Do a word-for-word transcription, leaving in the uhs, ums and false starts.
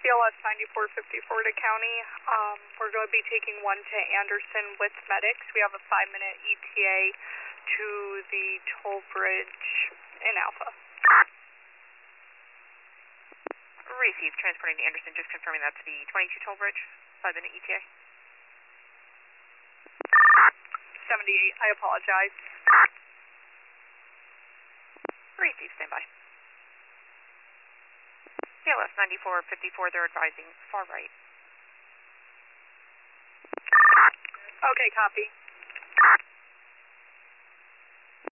C L S ninety-four fifty-four to County. Um, we're going to be taking one to Anderson with medics. We have a five-minute E T A to the toll bridge in Alpha. Received, transporting to Anderson, just confirming that's the twenty-two toll bridge, five-minute E T A. seventy-eight, I apologize. Received, stand by. C L S ninety-four fifty-four, they're advising far right. Okay, copy.